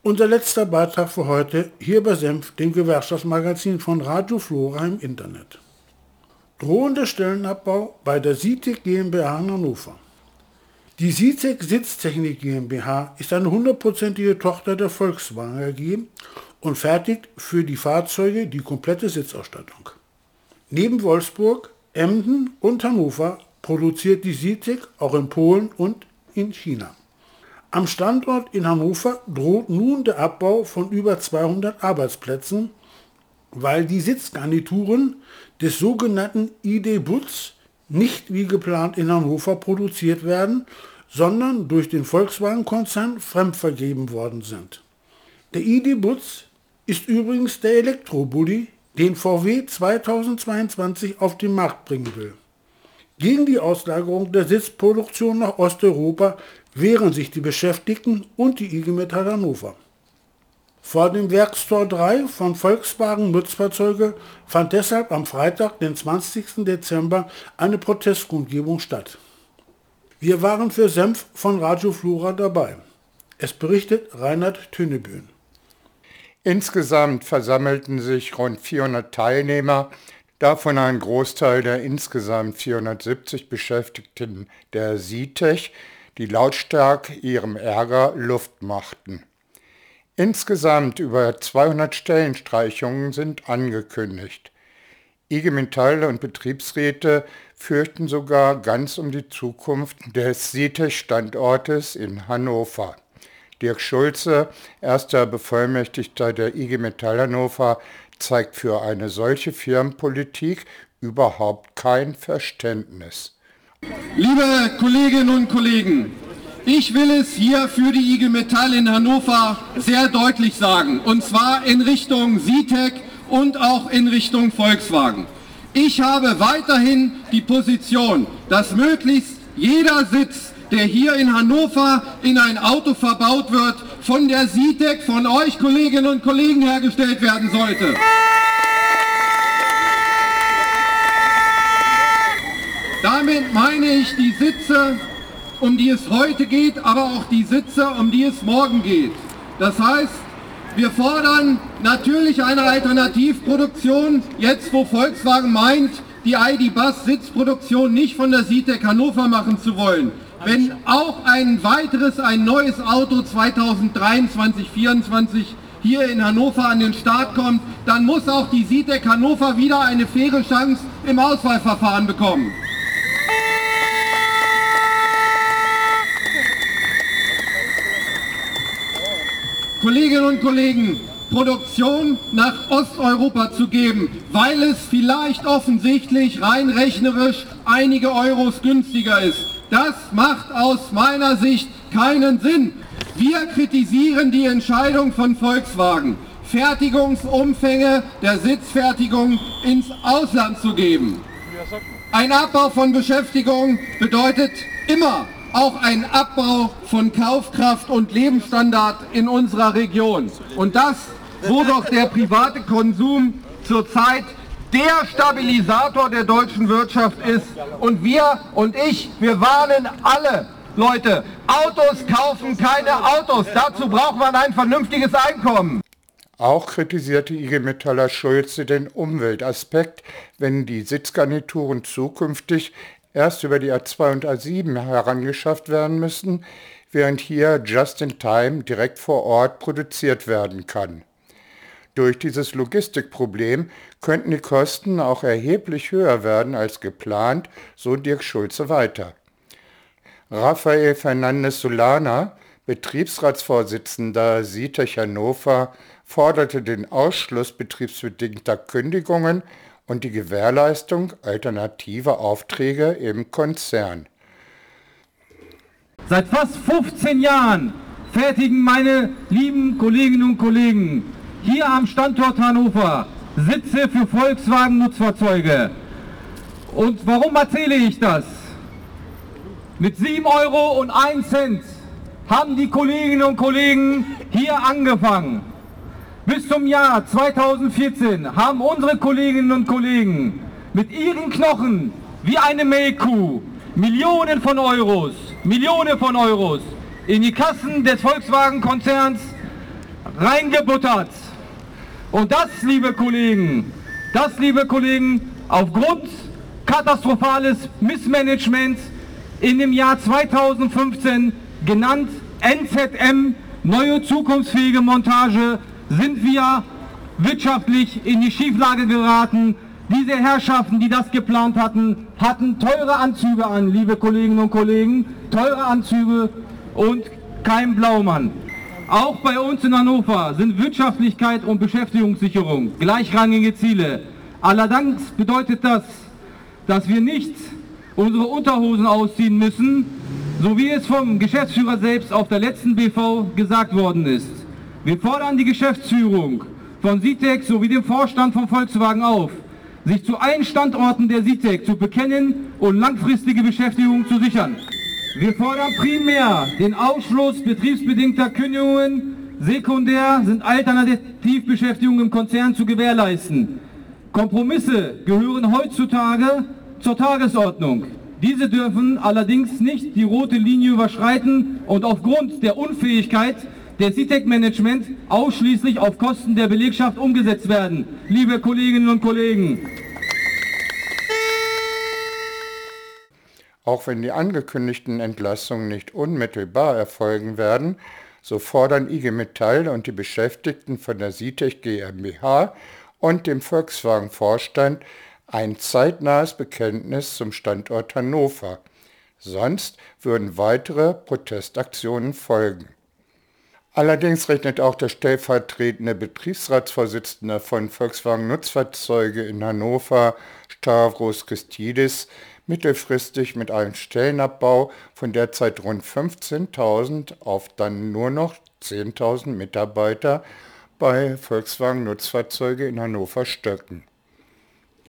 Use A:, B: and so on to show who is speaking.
A: Unser letzter Beitrag für heute hier bei Senf, dem Gewerkschaftsmagazin von Radio Flora im Internet. Drohender Stellenabbau bei der SITEC GmbH in Hannover. Die SITEC Sitztechnik GmbH ist eine 100%ige Tochter der Volkswagen AG und fertigt für die Fahrzeuge die komplette Sitzausstattung. Neben Wolfsburg, Emden und Hannover produziert die SITEC auch in Polen und in China. Am Standort in Hannover droht nun der Abbau von über 200 Arbeitsplätzen, weil die Sitzgarnituren des sogenannten ID. Butz nicht wie geplant in Hannover produziert werden, sondern durch den Volkswagen-Konzern fremdvergeben worden sind. Der ID. Butz ist übrigens der Elektrobully, den VW 2022 auf den Markt bringen will. Gegen die Auslagerung der Sitzproduktion nach Osteuropa wehren sich die Beschäftigten und die IG Metall Hannover. Vor dem Werkstor 3 von Volkswagen Nutzfahrzeuge fand deshalb am Freitag, den 20. Dezember, eine Protestkundgebung statt. Wir waren für Senf von Radio Flora dabei. Es berichtet Reinhard Tönnebühn.
B: Insgesamt versammelten sich rund 400 Teilnehmer, davon ein Großteil der insgesamt 470 Beschäftigten der SITEC, die lautstark ihrem Ärger Luft machten. Insgesamt über 200 Stellenstreichungen sind angekündigt. IG Metall und Betriebsräte fürchten sogar ganz um die Zukunft des SITEC-Standortes in Hannover. Dirk Schulze, erster Bevollmächtigter der IG Metall Hannover, zeigt für eine solche Firmenpolitik überhaupt kein Verständnis.
C: Liebe Kolleginnen und Kollegen, ich will es hier für die IG Metall in Hannover sehr deutlich sagen, und zwar in Richtung SITEC und auch in Richtung Volkswagen. Ich habe weiterhin die Position, dass möglichst jeder Sitz, der hier in Hannover in ein Auto verbaut wird, von der SITEC, von euch Kolleginnen und Kollegen hergestellt werden sollte. Damit meine ich die Sitze, um die es heute geht, aber auch die Sitze, um die es morgen geht. Das heißt, wir fordern natürlich eine Alternativproduktion, jetzt wo Volkswagen meint, die ID. Buzz Sitzproduktion nicht von der SITEC Hannover machen zu wollen. Wenn auch ein neues Auto 2023, 2024 hier in Hannover an den Start kommt, dann muss auch die SITEC Hannover wieder eine faire Chance im Auswahlverfahren bekommen. Kolleginnen und Kollegen, Produktion nach Osteuropa zu geben, weil es vielleicht offensichtlich rein rechnerisch einige Euros günstiger ist, das macht aus meiner Sicht keinen Sinn. Wir kritisieren die Entscheidung von Volkswagen, Fertigungsumfänge der Sitzfertigung ins Ausland zu geben. Ein Abbau von Beschäftigung bedeutet immer auch ein Abbau von Kaufkraft und Lebensstandard in unserer Region. Und das, wo doch der private Konsum zurzeit der Stabilisator der deutschen Wirtschaft ist. Und wir warnen alle Leute, Autos kaufen keine Autos. Dazu braucht man ein vernünftiges Einkommen.
B: Auch kritisierte IG Metaller Schulze den Umweltaspekt, wenn die Sitzgarnituren zukünftig erst über die A2 und A7 herangeschafft werden müssen, während hier just in time direkt vor Ort produziert werden kann. Durch dieses Logistikproblem könnten die Kosten auch erheblich höher werden als geplant, so Dirk Schulze weiter. Rafael Fernandes Solana, Betriebsratsvorsitzender SITEC Hannover, forderte den Ausschluss betriebsbedingter Kündigungen und die Gewährleistung alternativer Aufträge im Konzern.
D: Seit fast 15 Jahren fertigen meine lieben Kolleginnen und Kollegen hier am Standort Hannover Sitze für Volkswagen Nutzfahrzeuge. Und warum erzähle ich das? Mit 7,01 € haben die Kolleginnen und Kollegen hier angefangen. Bis zum Jahr 2014 haben unsere Kolleginnen und Kollegen mit ihren Knochen wie eine Melkkuh Millionen von Euros in die Kassen des Volkswagen-Konzerns reingebuttert. Und das, liebe Kollegen, aufgrund katastrophales Missmanagement in dem Jahr 2015, genannt NZM, neue zukunftsfähige Montage, sind wir wirtschaftlich in die Schieflage geraten. Diese Herrschaften, die das geplant hatten, hatten teure Anzüge an, liebe Kolleginnen und Kollegen, teure Anzüge und kein Blaumann. Auch bei uns in Hannover sind Wirtschaftlichkeit und Beschäftigungssicherung gleichrangige Ziele. Allerdings bedeutet das, dass wir nicht unsere Unterhosen ausziehen müssen, so wie es vom Geschäftsführer selbst auf der letzten BV gesagt worden ist. Wir fordern die Geschäftsführung von SITEC sowie den Vorstand von Volkswagen auf, sich zu allen Standorten der SITEC zu bekennen und langfristige Beschäftigung zu sichern. Wir fordern primär den Ausschluss betriebsbedingter Kündigungen, sekundär sind Alternativbeschäftigungen im Konzern zu gewährleisten. Kompromisse gehören heutzutage zur Tagesordnung. Diese dürfen allerdings nicht die rote Linie überschreiten und aufgrund der Unfähigkeit der SITEC-Management ausschließlich auf Kosten der Belegschaft umgesetzt werden. Liebe Kolleginnen und Kollegen,
B: auch wenn die angekündigten Entlassungen nicht unmittelbar erfolgen werden, so fordern IG Metall und die Beschäftigten von der SITEC GmbH und dem Volkswagen-Vorstand ein zeitnahes Bekenntnis zum Standort Hannover. Sonst würden weitere Protestaktionen folgen. Allerdings rechnet auch der stellvertretende Betriebsratsvorsitzende von Volkswagen Nutzfahrzeuge in Hannover, Stavros Christidis, mittelfristig mit einem Stellenabbau von derzeit rund 15.000 auf dann nur noch 10.000 Mitarbeiter bei Volkswagen Nutzfahrzeuge in Hannover Stöcken.